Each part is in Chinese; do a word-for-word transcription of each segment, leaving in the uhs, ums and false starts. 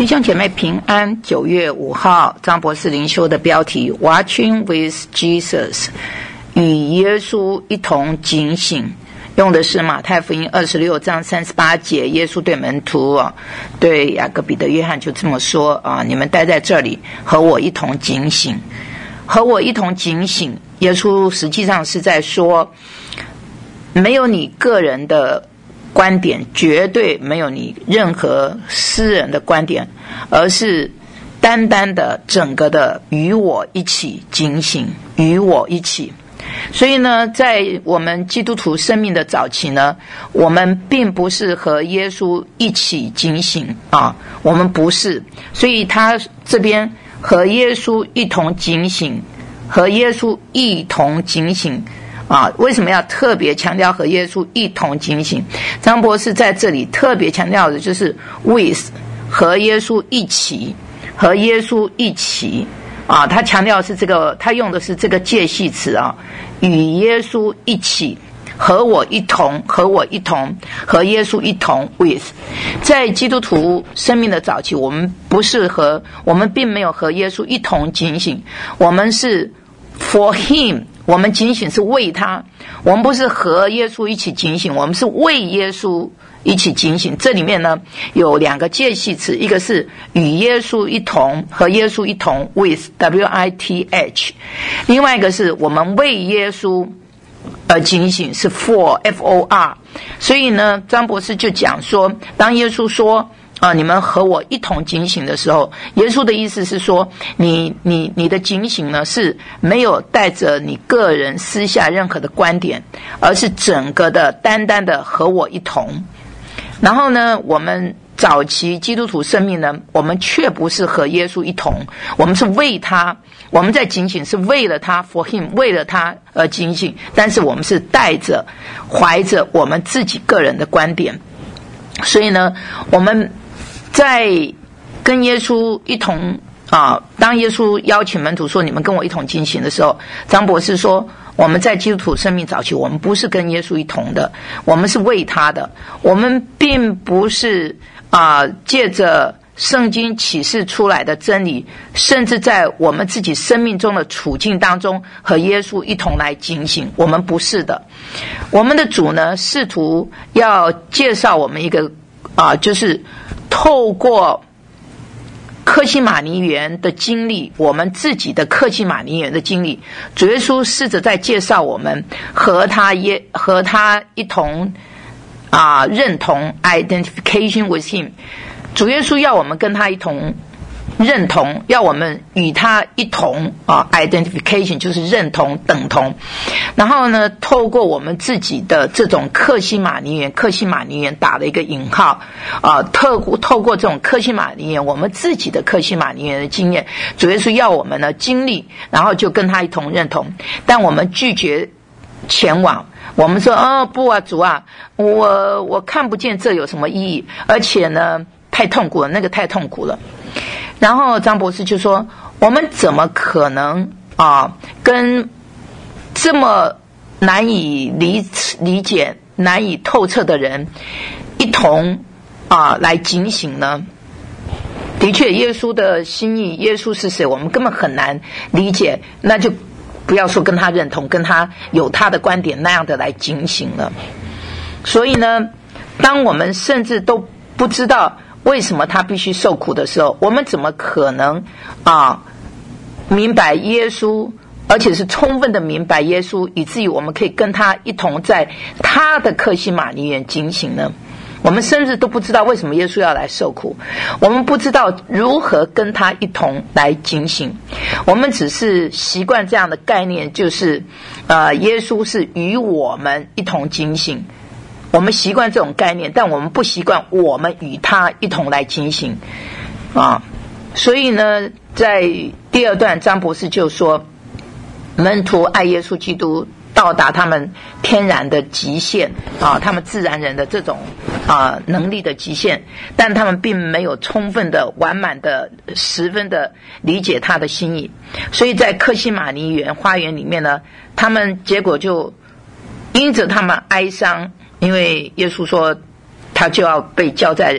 弟兄姐妹平安。九月五号，张博士灵修的标题 Watching with Jesus， 与耶稣一同警醒，用的是马太福音二十六章三十八节。耶稣对门徒啊，对雅各彼得约翰就这么说啊，你们待在这里，和我一同警醒，和我一同警醒。耶稣实际上是在说，没有你个人的观点，绝对没有你任何私人的观点，而是单单的整个的与我一起警醒，与我一起。所以呢，在我们基督徒生命的早期呢，我们并不是和耶稣一起警醒啊，我们不是。所以他这边和耶稣一同警醒，和耶稣一同警醒啊，为什么要特别强调和耶稣一同警醒？张博士在这里特别强调的就是 with， 和耶稣一起，和耶稣一起啊，他强调的是这个，他用的是这个介系词啊，与耶稣一起，和我一同，和我一同，和耶稣一同 with。 在基督徒生命的早期，我们不是和，我们并没有和耶稣一同警醒，我们是 for him， 我们警醒是为他，我们不是和耶稣一起警醒，我们是为耶稣一起警醒。这里面呢有两个介系词，一个是与耶稣一同，和耶稣一同 with W I T H， 另外一个是我们为耶稣而警醒，是 for F O R。 所以呢，张博士就讲说，当耶稣说啊，你们和我一同警醒的时候，耶稣的意思是说，你你你的警醒呢是没有带着你个人私下任何的观点，而是整个的单单的和我一同。然后呢，我们早期基督徒生命呢，我们却不是和耶稣一同，我们是为他，我们在警醒是为了他 for him， 为了他而警醒，但是我们是带着怀着我们自己个人的观点。所以呢，我们在跟耶稣一同啊，当耶稣邀请门徒说你们跟我一同警醒的时候，张博士说，我们在基督徒生命早期，我们不是跟耶稣一同的，我们是为他的，我们并不是啊借着圣经启示出来的真理，甚至在我们自己生命中的处境当中和耶稣一同来警醒，我们不是的。我们的主呢，试图要介绍我们一个啊，就是透过客西马尼园的经历，我们自己的客西马尼园的经历，主耶稣试着在介绍我们和他耶和他一同啊认同 identification with him。 主耶稣要我们跟他一同认同，要我们与他一同啊 identification 就是认同等同。然后呢，透过我们自己的这种客西马尼园，客西马尼园打了一个引号啊，透过透过这种客西马尼园，我们自己的客西马尼园的经验，主耶稣要我们呢经历，然后就跟他一同认同。但我们拒绝前往，我们说哦不啊主啊，我我看不见这有什么意义，而且呢太痛苦了，那个太痛苦了。然后张博士就说，我们怎么可能啊跟这么难以理理解、难以透彻的人一同啊来警醒呢？的确，耶稣的心意，耶稣是谁，我们根本很难理解，那就不要说跟他认同，跟他有他的观点那样的来警醒了。所以呢，当我们甚至都不知道为什么他必须受苦的时候，我们怎么可能啊明白耶稣，而且是充分的明白耶稣，以至于我们可以跟他一同在他的客西马尼园警醒呢？我们甚至都不知道为什么耶稣要来受苦，我们不知道如何跟他一同来警醒，我们只是习惯这样的概念，就是呃，耶稣是与我们一同警醒，我们习惯这种概念，但我们不习惯我们与他一同来警醒啊。所以呢，在第二段张博士就说，门徒爱耶稣基督到达他们天然的极限啊，他们自然人的这种啊能力的极限，但他们并没有充分的、完满的、十分的理解他的心意。所以在客西马尼园花园里面呢，他们结果就因着他们哀伤，因为耶稣说他就要被交在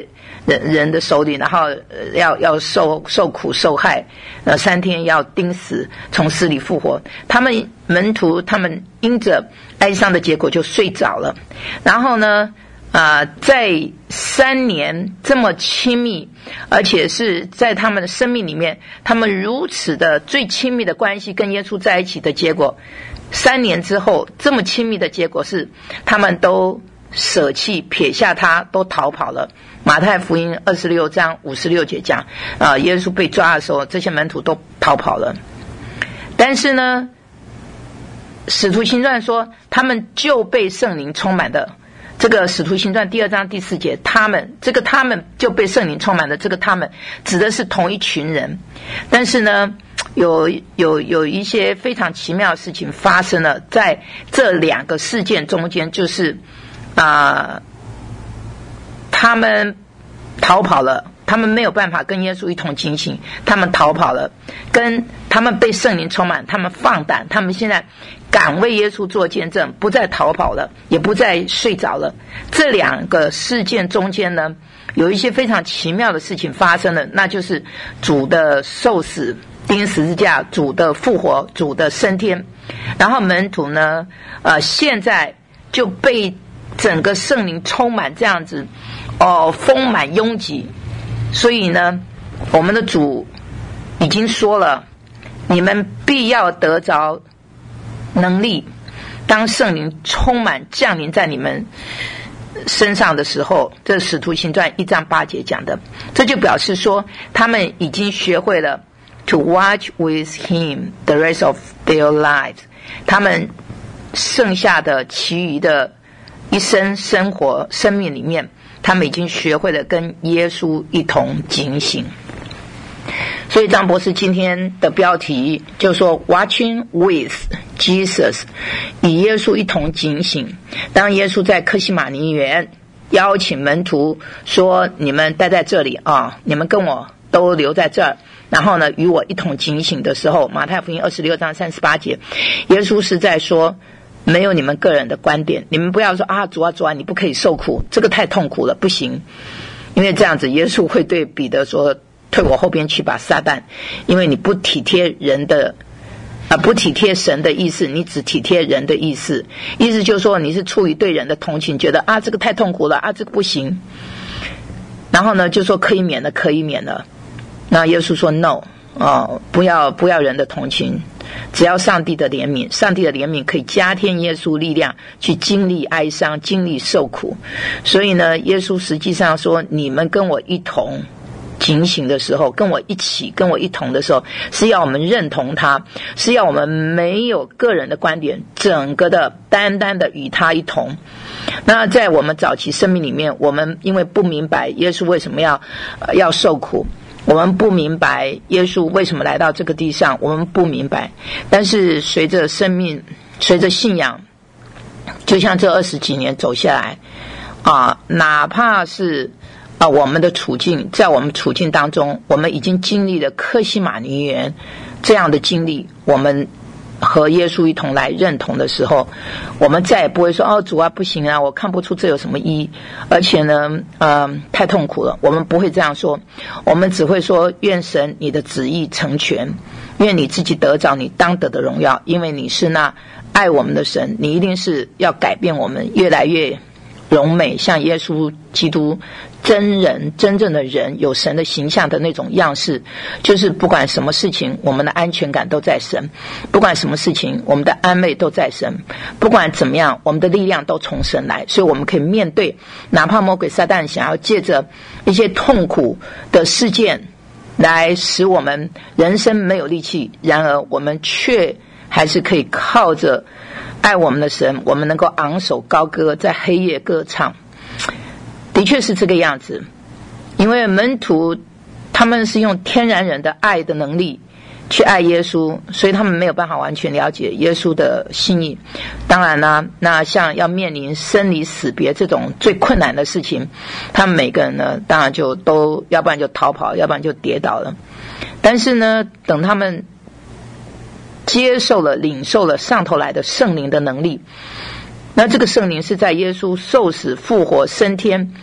人人的手里，然后要要受受苦受害，呃，三天要钉死，从死里复活。他们门徒他们因着哀伤的结果就睡着了，然后呢，啊、呃，在三年这么亲密，而且是在他们的生命里面，他们如此的最亲密的关系跟耶稣在一起的结果，三年之后这么亲密的结果是他们都舍弃撇下他，都逃跑了。马太福音二十六章五十六节讲，啊、呃，耶稣被抓的时候，这些门徒都逃跑了。但是呢，使徒行传说他们就被圣灵充满的。这个使徒行传第二章第四节，他们这个他们就被圣灵充满的，这个他们指的是同一群人。但是呢，有有有一些非常奇妙的事情发生了，在这两个事件中间，就是啊、呃，他们逃跑了，他们没有办法跟耶稣一同警醒，他们逃跑了，跟他们被圣灵充满，他们放胆，他们现在敢为耶稣做见证，不再逃跑了，也不再睡着了。这两个事件中间呢，有一些非常奇妙的事情发生了，那就是主的受死钉十字架，主的复活，主的升天。然后门徒呢，呃，现在就被整个圣灵充满，这样子哦，丰满拥挤。所以呢，我们的主已经说了，你们必要得着能力，当圣灵充满降临在你们身上的时候，这是使徒行传一章八节讲的。这就表示说，他们已经学会了 to watch with him the rest of their lives， 他们剩下的其余的一生生活生命里面，他们已经学会了跟耶稣一同警醒。所以张博士今天的标题就说 Watching with Jesus， 与耶稣一同警醒。当耶稣在客西马尼园邀请门徒说，你们待在这里啊，你们跟我都留在这儿，然后呢与我一同警醒的时候，马太福音二十六章三十八节，耶稣是在说，没有你们个人的观点，你们不要说啊主啊主啊你不可以受苦，这个太痛苦了，不行。因为这样子耶稣会对彼得说，退我后边去吧撒旦，因为你不体贴人的啊、呃，不体贴神的意思，你只体贴人的意思。意思就是说，你是出于对人的同情，觉得啊这个太痛苦了，啊这个不行，然后呢就说可以免了，可以免了。那耶稣说 no 哦，不要不要人的同情，只要上帝的怜悯，上帝的怜悯可以加添耶稣力量去经历哀伤，经历受苦。所以呢，耶稣实际上说，你们跟我一同警醒的时候，跟我一起跟我一同的时候，是要我们认同他，是要我们没有个人的观点，整个的单单的与他一同。那在我们早期生命里面，我们因为不明白耶稣为什么要、呃、要受苦，我们不明白耶稣为什么来到这个地上，我们不明白。但是随着生命，随着信仰，就像这二十几年走下来啊，哪怕是啊我们的处境，在我们处境当中，我们已经经历了客西马尼园这样的经历，我们和耶稣一同来认同的时候，我们再也不会说哦主啊不行啊，我看不出这有什么意义，而且呢呃太痛苦了，我们不会这样说，我们只会说愿神你的旨意成全，愿你自己得着你当得的荣耀，因为你是那爱我们的神，你一定是要改变我们越来越荣美，像耶稣基督真人真正的人，有神的形象的那种样式，就是不管什么事情我们的安全感都在神，不管什么事情我们的安慰都在神，不管怎么样我们的力量都从神来，所以我们可以面对哪怕魔鬼撒旦想要借着一些痛苦的事件来使我们人生没有力气，然而我们却还是可以靠着爱我们的神，我们能够昂首高歌，在黑夜歌唱。的确是这个样子，因为门徒他们是用天然人的爱的能力去爱耶稣，所以他们没有办法完全了解耶稣的心意。当然呢，那像要面临生离死别这种最困难的事情，他们每个人呢当然就都要不然就逃跑，要不然就跌倒了。但是呢，等他们接受了领受了上头来的圣灵的能力，那这个圣灵是在耶稣受死复活升天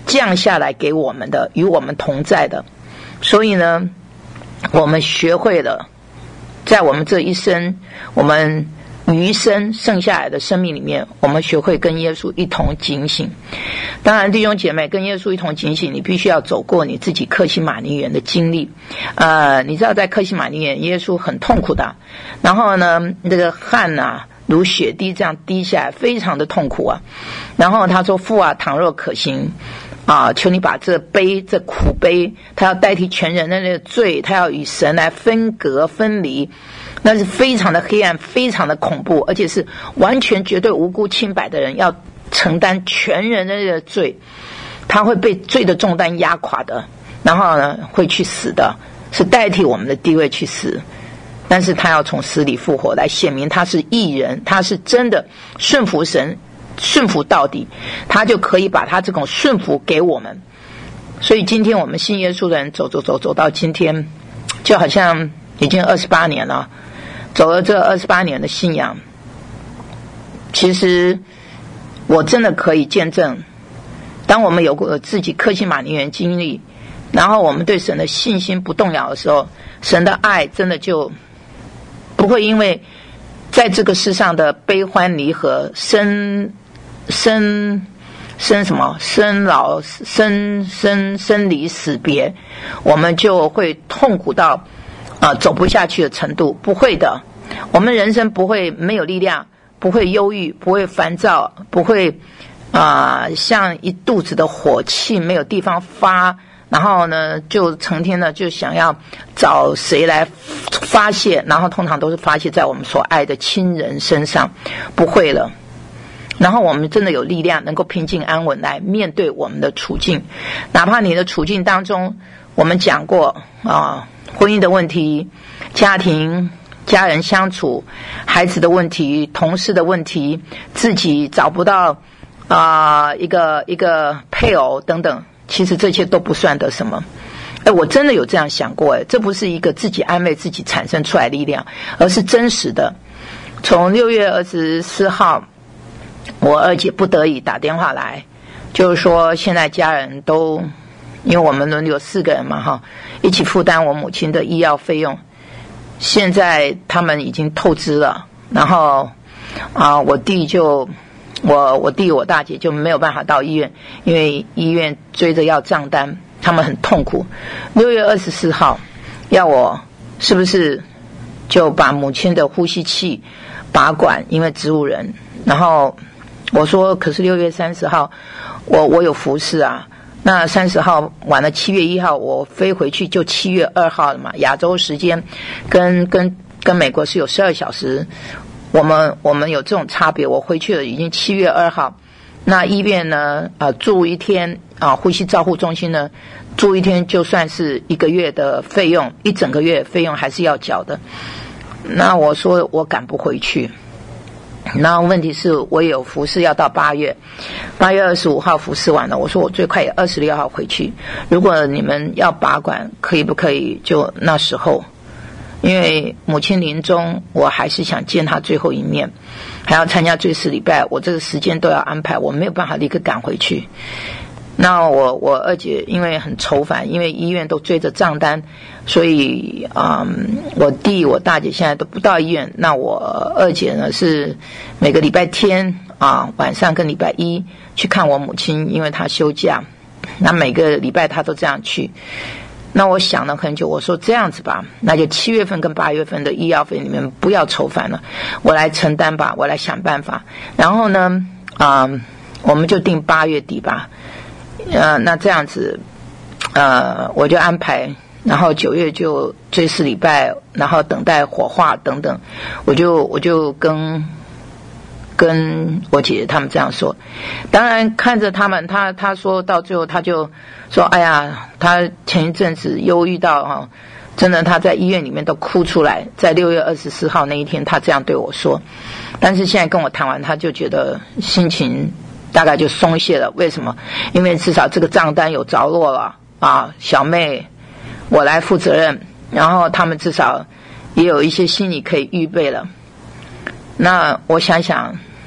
降下来给我们的，与我们同在的。所以呢，我们学会了在我们这一生，我们余生剩下来的生命里面，我们学会跟耶稣一同警醒。当然弟兄姐妹，跟耶稣一同警醒，你必须要走过你自己客西马尼园的经历。呃，你知道在客西马尼园耶稣很痛苦的，然后呢这个汗啊如血滴这样滴下来，非常的痛苦啊。然后他说，父啊，倘若可行啊，求你把这杯这苦杯，他要代替全人类的罪，他要与神来分隔分离，那是非常的黑暗，非常的恐怖，而且是完全绝对无辜清白的人要承担全人类的罪，他会被罪的重担压垮的，然后呢会去死的，是代替我们的地位去死。但是他要从死里复活，来显明他是义人，他是真的顺服神，顺服到底，他就可以把他这种顺服给我们。所以今天我们信耶稣的人走走走走到今天，就好像已经二十八年了，走了这二十八年的信仰，其实我真的可以见证，当我们有过自己客西马尼园经历，然后我们对神的信心不动摇的时候，神的爱真的就不会因为在这个世上的悲欢离合、生生生什么生老生生生离死别，我们就会痛苦到啊、呃、走不下去的程度。不会的，我们人生不会没有力量，不会忧郁，不会烦躁，不会啊、呃、像一肚子的火气没有地方发，然后呢就成天呢就想要找谁来发泄，然后通常都是发泄在我们所爱的亲人身上。不会了，然后我们真的有力量能够平静安稳来面对我们的处境。哪怕你的处境当中，我们讲过啊，婚姻的问题、家庭家人相处、孩子的问题、同事的问题，自己找不到啊、呃、一个一个配偶等等，其实这些都不算得什么。哎，我真的有这样想过，哎，这不是一个自己安慰自己产生出来的力量，而是真实的。从六月二十四号，我二姐不得已打电话来，就是说现在家人都，因为我们轮流四个人嘛哈，一起负担我母亲的医药费用。现在他们已经透支了，然后啊，我弟就我我弟我大姐就没有办法到医院，因为医院追着要账单，他们很痛苦。六月二十四号要我是不是就把母亲的呼吸器拔管，因为植物人。然后我说可是六月三十号我我有服侍啊，那三十号晚了，七月一号我飞回去就七月二号了嘛，亚洲时间跟跟跟美国是有十二小时，我们我们有这种差别。我回去了已经七月二号，那医院呢呃住一天啊，呼吸照护中心呢住一天就算是一个月的费用，一整个月费用还是要缴的。那我说我赶不回去，然后问题是我有服侍要到八月，八月二十五号服侍完了，我说我最快也二十六号回去。如果你们要拔管，可以不可以就那时候？因为母亲临终，我还是想见她最后一面，还要参加追思礼拜，我这个时间都要安排，我没有办法立刻赶回去。那我我二姐因为很愁烦，因为医院都追着账单，所以嗯，我弟我大姐现在都不到医院。那我二姐呢是每个礼拜天啊晚上跟礼拜一去看我母亲，因为她休假，那每个礼拜她都这样去。那我想了很久，我说这样子吧，那就七月份跟八月份的医药费你们不要愁烦了，我来承担吧，我来想办法。然后呢啊、嗯，我们就定八月底吧。呃，那这样子，呃，我就安排，然后九月就追思礼拜，然后等待火化等等，我就我就跟跟我姐姐他们这样说。当然看着他们，他他说到最后他就说，哎呀，他前一阵子忧郁到哈、哦，真的他在医院里面都哭出来，在六月二十四号那一天他这样对我说。但是现在跟我谈完，他就觉得心情大概就松懈了。为什么？因为至少这个账单有着落了啊，小妹我来负责任，然后他们至少也有一些心理可以预备了。那我想想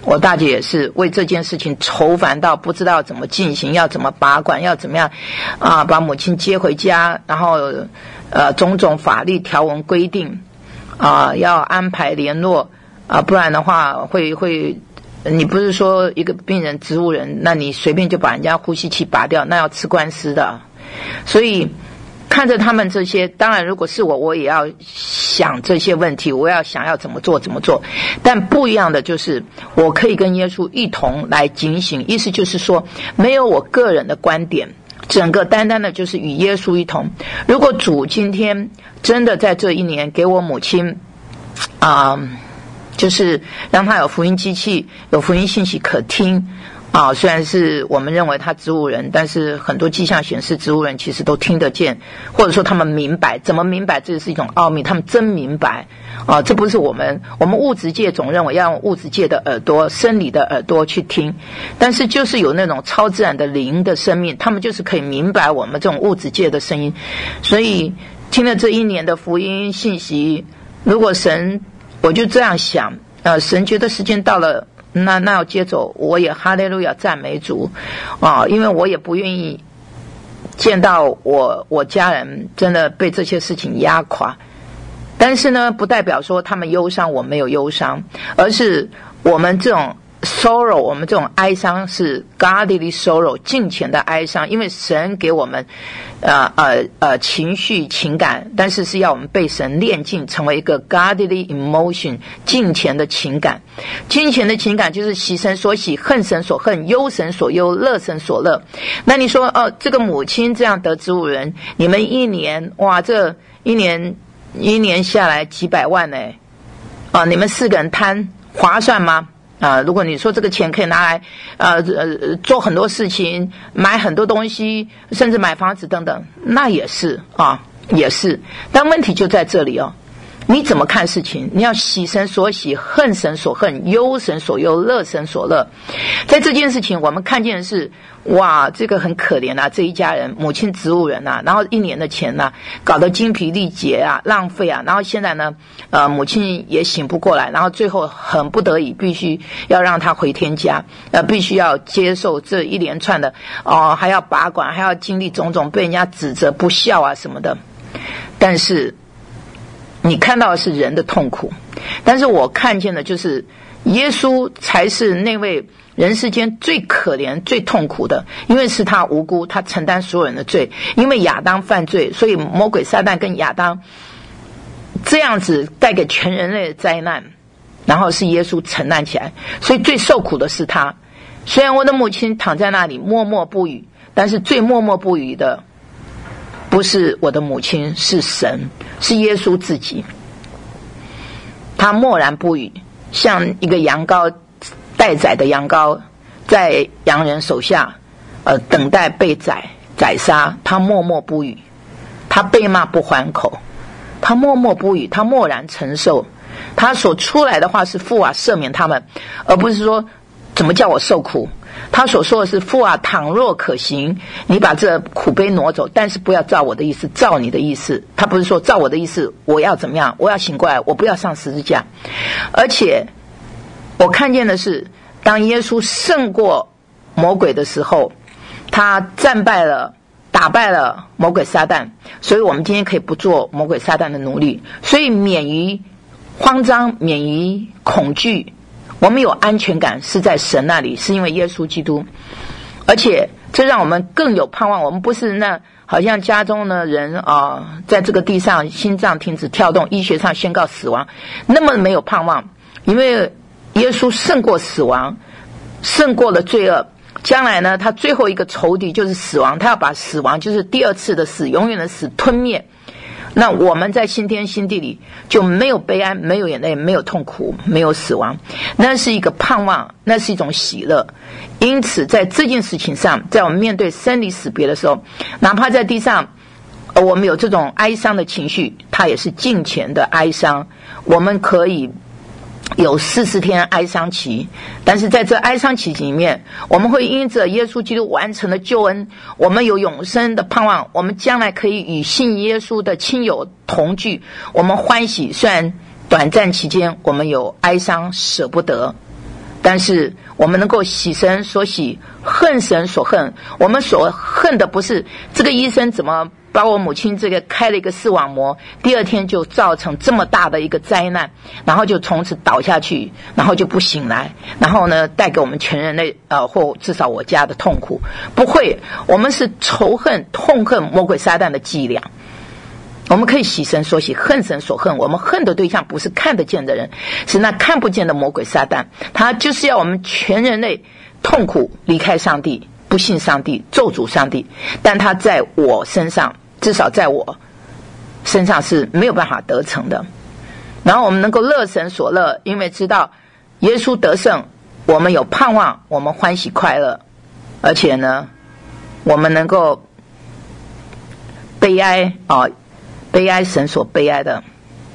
我大姐也是为这件事情愁烦到不知道怎么进行，要怎么把管，要怎么样啊把母亲接回家，然后呃种种法律条文规定啊要安排联络啊，不然的话会会你不是说一个病人植物人，那你随便就把人家呼吸器拔掉，那要吃官司的。所以看着他们这些，当然如果是我，我也要想这些问题，我要想要怎么做怎么做。但不一样的就是我可以跟耶稣一同来警醒，意思就是说没有我个人的观点，整个单单的就是与耶稣一同。如果主今天真的在这一年给我母亲啊、呃，就是让她有福音机器，有福音信息可听啊，虽然是我们认为他植物人，但是很多迹象显示植物人其实都听得见，或者说他们明白。怎么明白？这是一种奥秘，他们真明白啊！这不是我们我们物质界总认为要用物质界的耳朵、生理的耳朵去听，但是就是有那种超自然的灵的生命，他们就是可以明白我们这种物质界的声音。所以听了这一年的福音信息，如果神，我就这样想，呃，神觉得时间到了。那那要接走，我也哈利路亚赞美主啊！因为我也不愿意见到我我家人真的被这些事情压垮，但是呢，不代表说他们忧伤我没有忧伤，而是我们这种 sorrow， 我们这种哀伤是 godly sorrow， 敬虔的哀伤，因为神给我们呃呃呃情绪情感，但是是要我们被神炼净，成为一个 godly emotion， 敬虔的情感。敬虔的情感就是喜神所喜，恨神所恨，忧神所忧，乐神所乐。那你说哦，这个母亲这样得植物人，你们一年哇，这一年一年下来几百万呢？啊，你们四个人摊划算吗？啊，如果你说这个钱可以拿来呃呃做很多事情，买很多东西，甚至买房子等等，那也是啊，也是。但问题就在这里哦，你怎么看事情？你要喜神所喜，恨神所恨，忧神所忧，乐神所乐。在这件事情我们看见的是，哇，这个很可怜啊，这一家人，母亲植物人啊，然后一年的钱啊搞得精疲力竭啊，浪费啊，然后现在呢呃，母亲也醒不过来，然后最后很不得已必须要让他回天家，呃，必须要接受这一连串的哦、呃，还要拔管，还要经历种种被人家指责不孝啊什么的。但是你看到的是人的痛苦，但是我看见的就是耶稣才是那位人世间最可怜最痛苦的，因为是他无辜，他承担所有人的罪，因为亚当犯罪，所以魔鬼撒旦跟亚当这样子带给全人类的灾难，然后是耶稣承担起来，所以最受苦的是他。虽然我的母亲躺在那里默默不语，但是最默默不语的不是我的母亲，是神，是耶稣自己。他默然不语，像一个羊羔，待宰的羊羔，在羊人手下呃，等待被宰宰杀，他默默不语，他被骂不还口，他默默不语，他默然承受，他所出来的话是父啊赦免他们，而不是说怎么叫我受苦。他所说的是父啊，倘若可行，你把这苦杯挪走，但是不要照我的意思，照你的意思。他不是说照我的意思我要怎么样，我要醒过来，我不要上十字架。而且我看见的是，当耶稣胜过魔鬼的时候，他战败了，打败了魔鬼撒旦，所以我们今天可以不做魔鬼撒旦的奴隶，所以免于慌张，免于恐惧，我们有安全感是在神那里，是因为耶稣基督。而且这让我们更有盼望，我们不是那好像家中的人啊、呃，在这个地上心脏停止跳动，医学上宣告死亡，那么没有盼望。因为耶稣胜过死亡，胜过了罪恶，将来呢他最后一个仇敌就是死亡，他要把死亡，就是第二次的死，永远的死吞灭。那我们在新天新地里就没有悲哀，没有眼泪，没有痛苦，没有死亡，那是一个盼望，那是一种喜乐。因此在这件事情上，在我们面对生离死别的时候，哪怕在地上我们有这种哀伤的情绪，它也是敬虔的哀伤。我们可以有四十天哀伤期，但是在这哀伤期里面，我们会因着耶稣基督完成的救恩，我们有永生的盼望，我们将来可以与信耶稣的亲友同聚，我们欢喜。虽然短暂期间我们有哀伤舍不得， 但是我们能够喜神所喜，恨神所恨。我们所恨的不是这个医生怎么把我母亲这个开了一个视网膜，第二天就造成这么大的一个灾难，然后就从此倒下去，然后就不醒来，然后呢带给我们全人类呃或至少我家的痛苦。不会，我们是仇恨痛恨魔鬼撒旦的伎俩。我们可以喜神所喜，恨神所恨。我们恨的对象不是看得见的人，是那看不见的魔鬼撒旦。他就是要我们全人类痛苦，离开上帝，不信上帝，咒诅上帝。但他在我身上，至少在我身上是没有办法得逞的。然后我们能够乐神所乐，因为知道耶稣得胜，我们有盼望，我们欢喜快乐。而且呢，我们能够悲哀啊。悲哀神所悲哀的。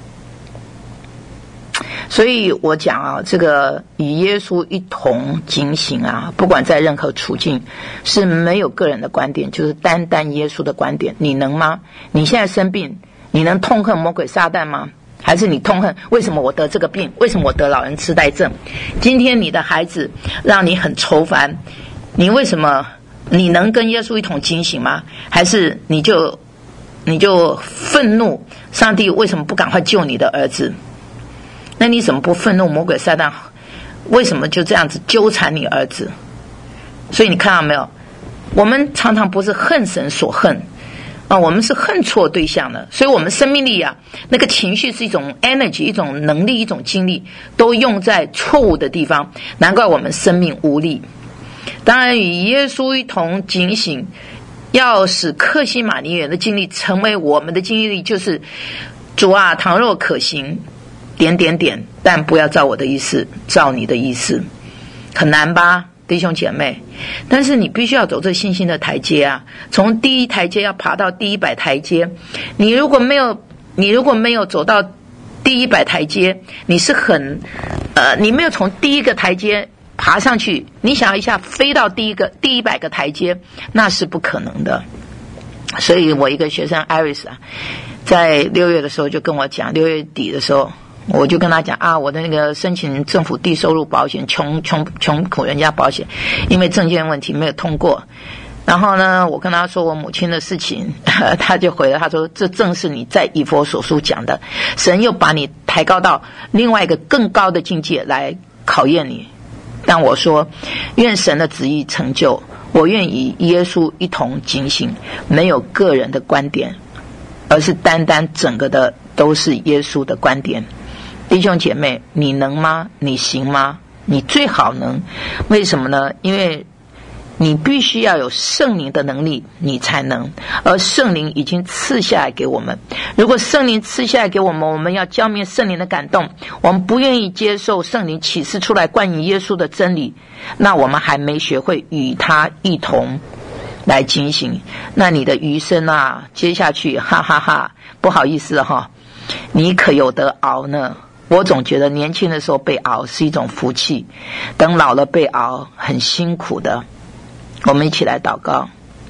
所以我讲啊，这个与耶稣一同警醒啊，不管在任何处境，是没有个人的观点，就是单单耶稣的观点。你能吗？你现在生病，你能痛恨魔鬼撒旦吗？还是你痛恨为什么我得这个病，为什么我得老人痴呆症？今天你的孩子让你很愁烦，你为什么你能跟耶稣一同警醒吗？还是你就你就愤怒上帝为什么不赶快救你的儿子？那你怎么不愤怒魔鬼撒旦为什么就这样子纠缠你儿子？所以你看到没有，我们常常不是恨神所恨啊，我们是恨错对象了。所以我们生命力啊，那个情绪是一种 energy， 一种能力，一种精力，都用在错误的地方，难怪我们生命无力。当然与耶稣一同警醒，要使客西马尼园的经历成为我们的经历，就是主啊，倘若可行点点点，但不要照我的意思，照你的意思。很难吧，弟兄姐妹？但是你必须要走这信心的台阶啊，从第一台阶要爬到第一百台阶。你如果没有你如果没有走到第一百台阶，你是很呃，你没有从第一个台阶爬上去，你想要一下飞到第一个第一百个台阶，那是不可能的。所以我一个学生 Iris 啊，在六月的时候就跟我讲，六月底的时候我就跟他讲啊，我的那个申请政府低收入保险，穷穷穷苦人家保险，因为证件问题没有通过。然后呢，我跟他说我母亲的事情，他就回了，他说这正是你在以弗所书讲的，神又把你抬高到另外一个更高的境界来考验你。但我说愿神的旨意成就，我愿与耶稣一同警醒，没有个人的观点，而是单单整个的都是耶稣的观点。弟兄姐妹，你能吗？你行吗？你最好能。为什么呢？因为你必须要有圣灵的能力，你才能，而圣灵已经赐下来给我们。如果圣灵赐下来给我们，我们要浇灭圣灵的感动，我们不愿意接受圣灵启示出来关于耶稣的真理，那我们还没学会与他一同来警醒。那你的余生啊，接下去哈哈哈，不好意思哈，你可有得熬呢。我总觉得年轻的时候被熬是一种福气，等老了被熬很辛苦的。我们一起来祷告。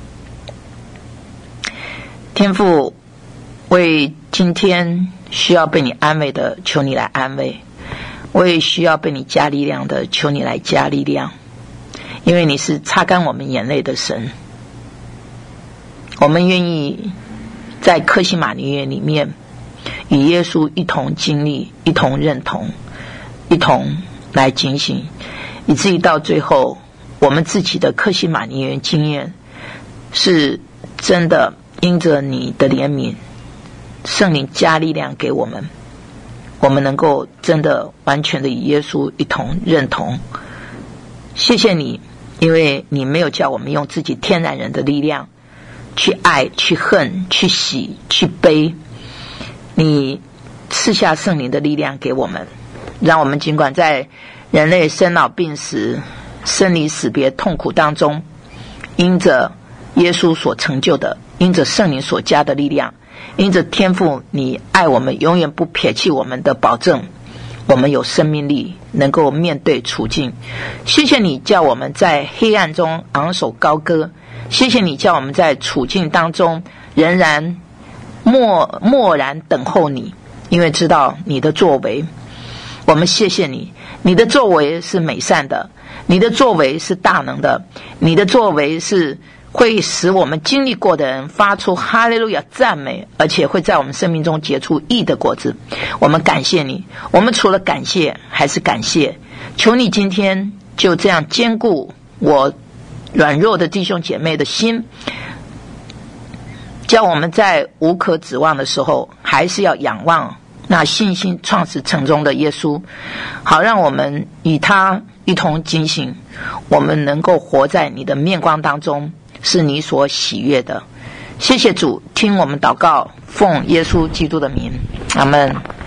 天父，为今天需要被你安慰的，求你来安慰；为需要被你加力量的，求你来加力量。因为你是擦干我们眼泪的神，我们愿意在客西马尼园里面与耶稣一同经历，一同认同，一同来警醒，以至于到最后我们自己的客西马尼园经验是真的因着你的怜悯，圣灵加力量给我们，我们能够真的完全的与耶稣一同认同。谢谢你，因为你没有叫我们用自己天然人的力量去爱，去恨，去喜，去悲，你赐下圣灵的力量给我们，让我们尽管在人类生老病死、生离死别痛苦当中，因着耶稣所成就的，因着圣灵所加的力量，因着天父你爱我们永远不撇弃我们的保证，我们有生命力能够面对处境。谢谢你叫我们在黑暗中昂首高歌，谢谢你叫我们在处境当中仍然默默然等候你，因为知道你的作为。 我们谢谢你，你的作为是美善的，你的作为是大能的，你的作为是会使我们经历过的人发出哈利路亚赞美，而且会在我们生命中结出义的果子。我们感谢你，我们除了感谢还是感谢。求你今天就这样坚固我软弱的弟兄姐妹的心，叫我们在无可指望的时候还是要仰望那信心创始成终的耶稣，好让我们与他一同警醒，我们能够活在你的面光当中，是你所喜悦的。谢谢主，听我们祷告，奉耶稣基督的名，阿们。